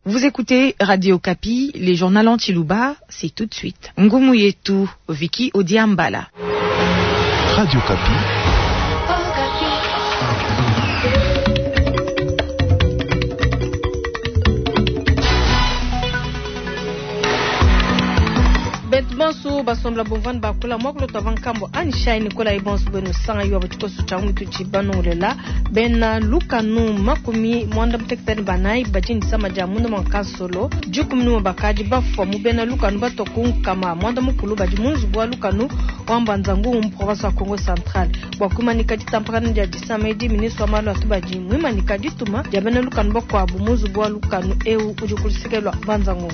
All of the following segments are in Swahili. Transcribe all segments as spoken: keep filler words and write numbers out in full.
Vous écoutez Radio Kapi, les journaux Antilouba, c'est tout de suite. Ngumu yetu, Vicky Odiambala. Radio Kapi. Bonso basomla bonvan bakula moklo tavan kambo anisha Nicola ibonso beno sanga yo batiko su chamu tu chibano lela bena lukanu makumi mwanda mtektani banai bajini sama jamundo mankasolo jukumnu bakaji bafomu bena lukanu batokun kama mwanda mukulu bajimunzu bwa lukanu wamba nzangu mu province ya Congo Central bakuma nikati tampakana ndia disama edi ministre amalo atubaji mwima nikadi tuma ya bena lukanu bakwa bumunzu bwa lukanu eu ujukulisekelwa banzangu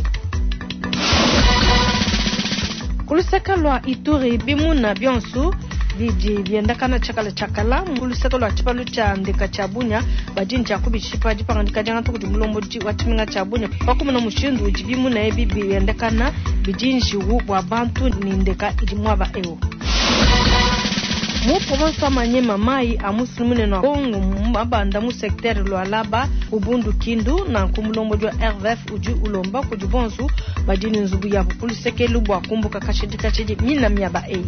kuluseka lwa Ituri bimuna byonsu biji byendakana chakala chakala kuluseka lwa chipalu cha ndeka chabunya bajini chakubi chipa jipanga ndikajanga tukuti mulombo watiminga chabunya bakuma mushindu ujibimuna ebi byendakana bijini jiwu bwa bantu ni ndeka idimwaba ewo mu province Manyema mai amuslimune na Kongo mabanda mu secteur lwa laba ubundu kindu na kumulombo jwa R V F uju ulomba kujibonsu bajini nzubu ya kuluseke lubwa kumbuka kashidi kashidi mina miaba ei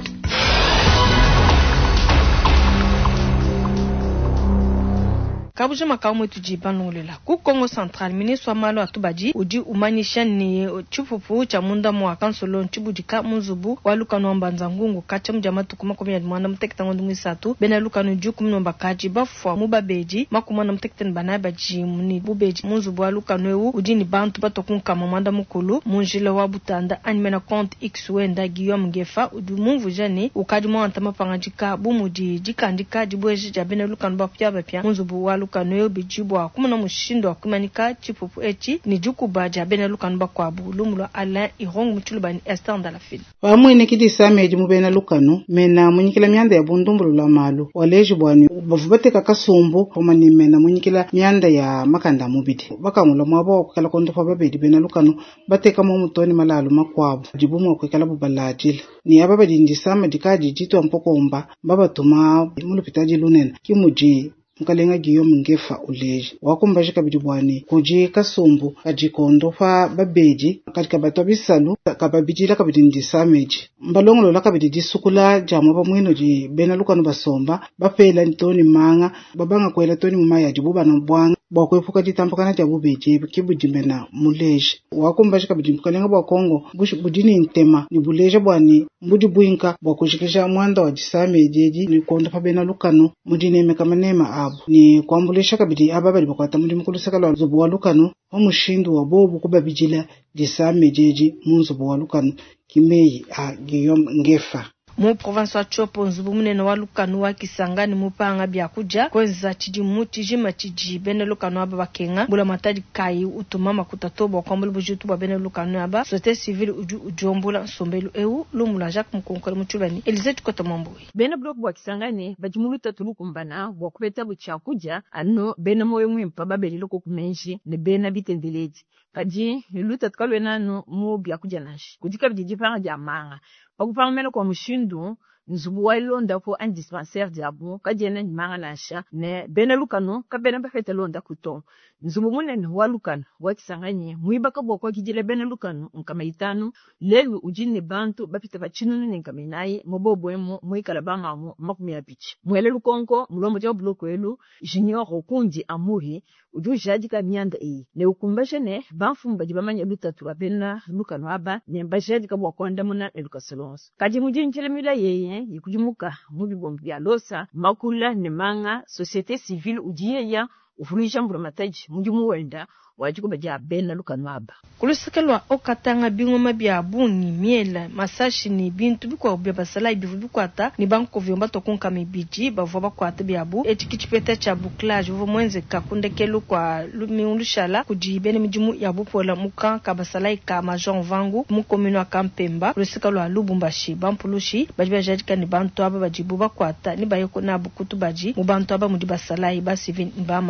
Kabuja makaumu tujibano lela. Ku Congo Central, ministre wa malo atubaji, uji umanisha ni chupupu cha munda mwa kansolo nchibudika munzubu, waluka nuamba nzangungu, kacha mjamatu kumakomi ya mwanda mtekta ngondu mwisatu, bena luka nuju kumnomba kaji, bafwa mubabeji, makumana mtekta nbanai baji muni bubeji, munzubu waluka nuewu, uji ni bantu batokunka mwanda mukulu, munjile wabutanda, animena konti X wenda Guillaume Ngefa, uju mungu jani, ukaji mwanta mapangajika, bumuji, jika ndika, jibueji jabena luka nba pia bapia, munzubu waluka Lukano bijibwa kumuna mushindo akumanika chipupu echi ni jukuba jabena lukano bakwa bulumulo Alain Irong mutulubani Esther Ndalafil Wamwe nekidi sameji mubena lukano mena munyikila myanda ya bundumbulu la malu waleji bwani bavubate kakasumbu komani mena munyikila myanda ya makanda mubidi bakamula mwabo kala kondo fa babedi bena lukano bateka mu mutoni malalu makwabo jibumo kwekala bubalajila ni ababa dindisama dikaji jitu ampokomba baba tuma mulupitaji lunena kimuji Mkalenga Guillaume Ngefa uleji wakumbaje kabidi bwani kuji kasumbu kajikondo fa babeji katika bato bisalu kababijila kabidi ndisameji mbalongolo la kabidi disukula jamu ba mwino ji bena lukano basomba bapela ntoni manga babanga kwela toni mumaya jibuba na bwanga bakwefuka jitampakana jabu beji kibujimena muleji wakumbaje kabidi mkalenga bwa Kongo bushi budini ntema ni buleje bwani mbudi buinka bakushikisha mwanda wa jisameji ni kondo fa bena lukano mudine mekamanema ni kwambulesha kabidi ababali bakwata muri mukulu sakala zubu walukano omushindu wabobu kubabijila disame jeji munzubu walukano kimeyi a Guillaume Ngefa mu province wa Chopo nzubu munene wa lukano wa Kisangani mupanga bya kuja kweza chidi muti jima chiji bene lukano aba bakenga bula matadi kai utumama kutatoba kwa mbulu bujutu ba bene lukano aba société civile uju ujombula sombelu eu lumula Jacques Mukonkole mutulani Elizabeth Kotomamboi bene block wa Kisangani bajimulu tatulukumbana bwa kubeta bucha kuja anno bene moyo mwimpa babeli loko kumenji ne bene bitendeleji kaji luta tkalwe nanu mu bya kuja nashi kudika bijiji panga jamanga Pakupamela kwa mushindu nzubu wailonda ko un dispensaire diabo kajena nyimanga nasha ne bene lukano ka bene bafete londa kuto nzubu munene walukano wakisanganye muibaka boko kijile bene lukano nkamaitano lelu ujine bantu bafite bachinunu nenkaminayi mobobwemo muikala bangamo makumi ya bichi mwele lukonko mulombo ja bloko elu junior okundi amuhi uju jadika myanda e ne ukumbashe ne banfumba jibamanya lutatu abena lukano aba ne mbajadika bwakonda muna elukasolons kaji mujinjile mila yeye yikujumuka mubibombi bya losa makula ne manga société civile ujiyeya ufunisha mbura mataji mujimu wenda wajikuba ja bena lukano aba kulusekelwa okatanga bingoma bya buni miela masashi ni bintu biko bya basala ibivu bikwata ni banko vyomba tokunka mibiji bavo bakwata byabu etikipeta cha bouclage vo mwenze kakundekelo kwa lumiulushala kujibene mijimu ya bupola muka kabasala ika majon vangu mu commune wa Kampemba kulusekelwa Lubumbashi bampulushi bajiba jadika ni bantu aba bajibu bakwata ni bayoko na bukutu baji mu bantu aba mudi basala iba civil mbama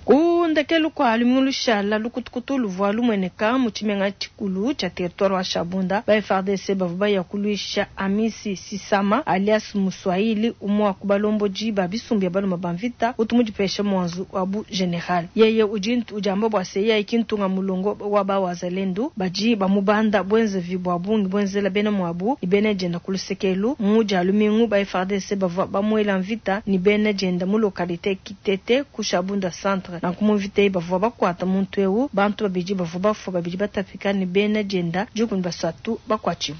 kundekelu kwa alimulu shala lukutukutulu voalu mweneka muchimenga chikulu cha territoire wa Shabunda ba F R D C bavuba ya kuluisha Amisi Sisama alias Muswahili umu wa kubalombo jiba bisumbi ya balu mabamvita utumujipesha mwanzu wabu general yeye ujintu ujambo bwa seya ikintunga mulongo waba wazalendu baji bamubanda bwenze vibwa bungi bwenze la bena mwabu ibene jenda kulusekelu muja alumingu ba F R D C bavuba bamwela mvita ni bene jenda mu lokalite Kitete ku Shabunda centre na kumuvite bavuba bakwata muntu ewu bantu babiji bavuba fo babiji batafika ni bene jenda jukun basatu bakwachibu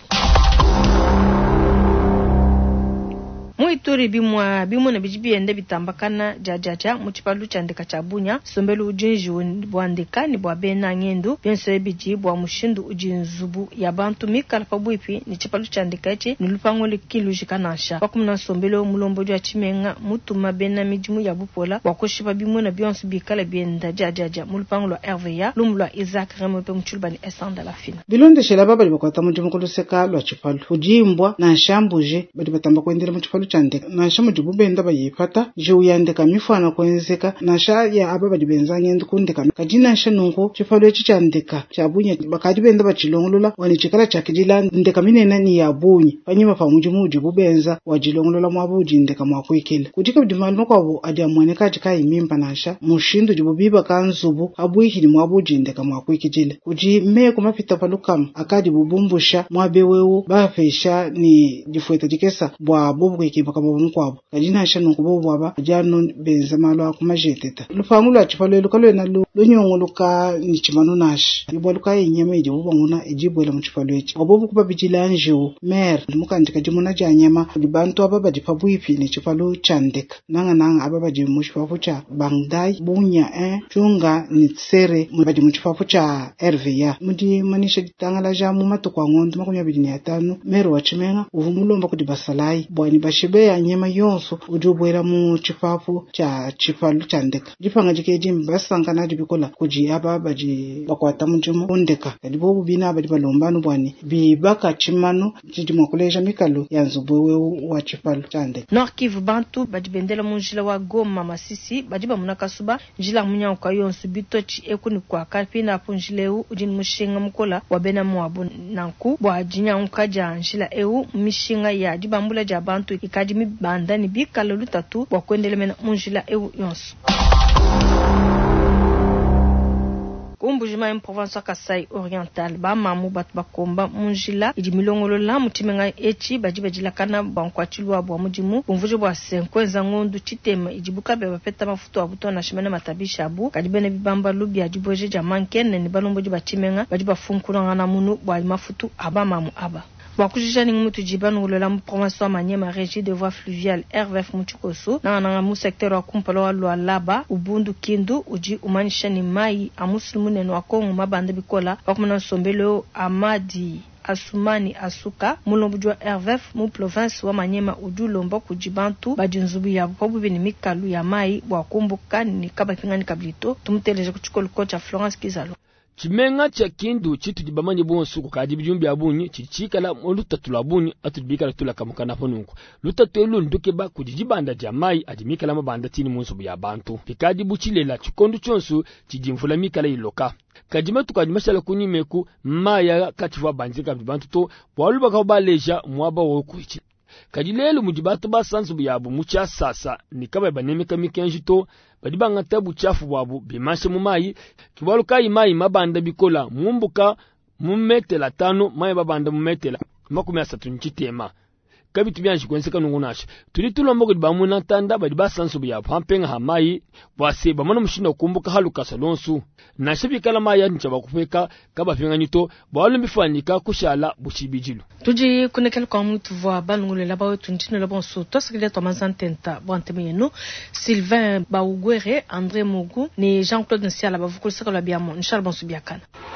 Muituri bimwa bimuna bijibi ende bitambakana jajaja muchipalu chandika chabunya sombelu ujinju bwandika ni bwa bena ngendu byenso biji bwa mushindu ujinzubu ya bantu mikala pabuipi ni chipalu chandika eche nilupango likilujika nasha bakumna sombelu mulombo jwa chimenga mutuma bena mijimu ya bupola wakoshipa bimuna bionsu bikala bienda jajaja mulupango lwa R V A lumulwa Isaac Remope mchulbani esanda la fina bilonde shela baba libakwata mujimu kuluseka lwa chipalu ujimbwa na shambuje bali batamba kwendera muchipalu chandika na shamu jibubenda bayipata je yandika mifana kwenzeka na sha ya ababa dibenza ngende kundika kajina shanungu chifalo echi chandika chabunya bakadi benda bachilongolola wani chikala chakijila ndeka minena ni yabunyi panyima pa mujimu jibubenza wajilongolola mwabuji ndeka mwakwikile kutika bidimano kwabo adia mwaneka chika imimba nasha mushindu jibubiba kanzubu abuiki mwabuji ndeka mwakwikile kuji me kumapita palukam akadi bubumbusha mwabewewu bafesha ni jifueta jikesa bwa bobu kiba kabo mkwabo kajina shano kubo baba jano benza malo akumajeteta lufangu lwa chipalo lukalo na lu lunyongo luka ni chimano nash ibo luka inyama ije ubanguna ijibwela muchipalo echi obobu kuba bijilanjo mer mukandika jimuna janyama libantu ababa dipabuipi ni chipalo chandeka nanga nanga ababa jimuchipafu cha bangdai bunya eh chunga ni tsere mubadi muchipafu cha R V A mudi manisha ditangala jamu matukwa ngondo makumya bidini atano mero wachimenga uvumulomba kudibasalai bwani bashibe ya nyema yonso ujubwera mu chipafu cha chipalu chandeka jipanga jikeji mbasanga na dibikola kuji aba baji bakwata mujimu undeka dibobu bina abadi balombano bwani bibaka chimano jijimwa kuleja mikalo yanzubwe wa chipalu chandeka Nord Kivu bantu bajibendela munjila wa Goma Masisi bajiba munakasuba njila munya kwa yonso bitochi ekuni kwa kapina punjileu ujin mushinga mukola wabena mwabu nanku bwa jinya unkaja njila eu mishinga ya dibambula ja bantu ikadimi banda ni bikala lutatu wakwendele mena munjila ewu yonsu kumbujima en province Kasai Oriental ba mamu bat bakomba munjila idi milongolo la mutimenga echi bajibajila kana bankwachilwa bwa mujimu bumvuje bwa senkweza ngondu chitema ijibuka be bapeta mafuto abuto na shimana matabisha abu kadibene bibamba lubi ajiboje jamankene ni balomboje bachimenga bajiba funkulanga na munu bwa mafuto aba mamu aba wakujija ni mutu jibanu ulola mprovince wa Manyema régie de voies fluviales R V F muchukoso na na mu secteur wa kumpalo wa Lualaba ubundu kindu uji umanisha ni mai amuslimu neno wa Kongo mabande bikola wakumana sombelo Amadi Asumani Asuka mulombujo R V F mu province wa Manyema ujulomba kujibantu bajinzubu ya bobu bini mikalu ya mai wa kumbuka ni kaba kingani kablito tumteleje kuchukolo kocha Florence Kizalo chimenga cha kindu chitu jibamanye bonsu kadi bijumbi abunyi chichikala olutatu labunyi atubikala tulakamukana ponunku lutatu elu nduke ba kujibanda jamai adimikala mabanda tini munsu ya bantu pikadi buchilela chikondu chonsu chijimfula mikala iloka kajima tukajimashala kunimeku maya kachifwa banzika bibantu to bwaluba ka baleja mwaba wokuchi kajilelu mujibatu basanzu yabu mucha sasa nikaba banemeka mikenjito badibanga tabu chafu bwabu bimashe mumayi kibaluka imayi mabanda bikola mumbuka mumetela tano mayi babanda mumetela makumi asatu nchitema kabitu byanji kwenseka nungunasha tuli tulombogo dibamuna tanda badibasansu yabu hampenga hamayi bwase bamana mushinda kumbuka haluka salonsu nashabikala maya nchaba kufeka kaba finganyito bwalu mbifanika kushala bushibijilu tuji kunekele kwa mutu vwa balungule laba wetu ntino laba nsu tosikile tomazantenta bwantemeyenu Sylvain Baugwere André Mugu ni Jean-Claude Nsiala bavukulisaka lwa biamo nshal bonsu biakana